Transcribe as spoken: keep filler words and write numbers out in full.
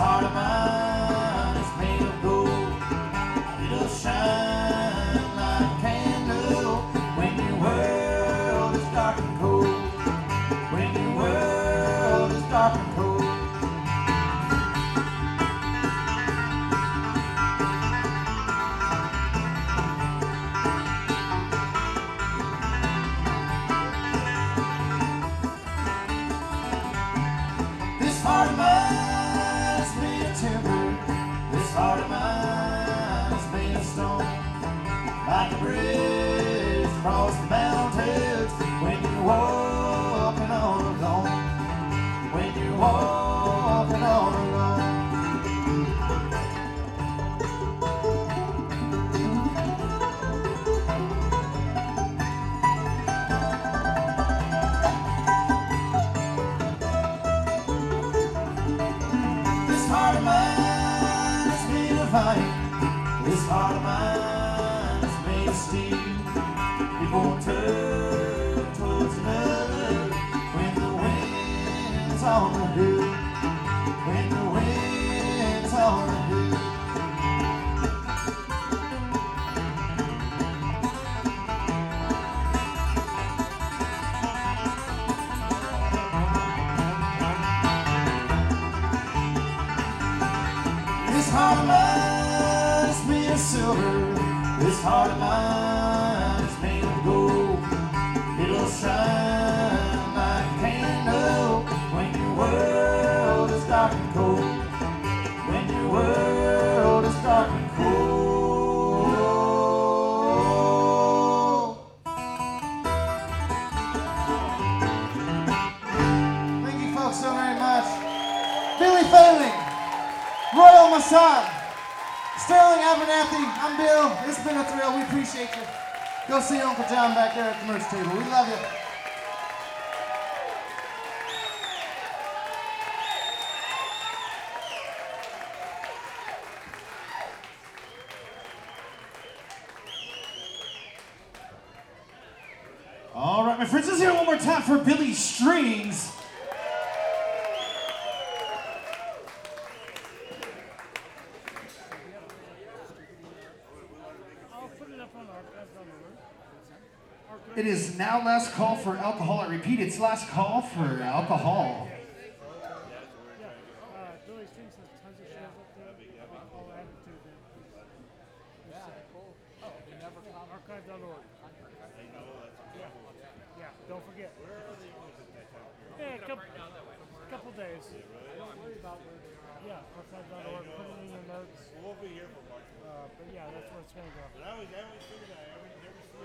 heart of mine is made of gold. It'll shine like a candle when your world is dark and cold. When your world is dark and cold. This heart of mine is made of timber. This heart of mine is made of stone. Like a bridge across the mountains when you're walking all alone. When you're walking all alone. This heart of mine is made of iron. This heart of mine is made of steel. It won't turn towards another when the wind's on the hill. When the wind's on the hill. This heart of mine is made of silver. This heart of mine is made of gold. It'll shine like a candle when your world is dark and cold. When your world is dark and cold. Thank you folks so very much. Billy Failing, Royal Mossad, Sterling Abernathy, I'm Bill. It's been a thrill. We appreciate you. Go see Uncle John back there at the merch table. We love you. All right, my friends, let's hear it one more time for Billy Strings. It is now last call for alcohol. I repeat, it's last call for alcohol. Yeah, uh, Billy Strings has tons of shows up there. All added to them. Yeah, cool. Oh, they never come. archive dot org. Yeah, yeah, don't forget. Yeah, a couple, couple days. Don't worry about where they are. Yeah, archive dot org. Put it in your notes. We'll be here for March. Uh, but yeah, that's where it's going to go. But I always, I always figured that every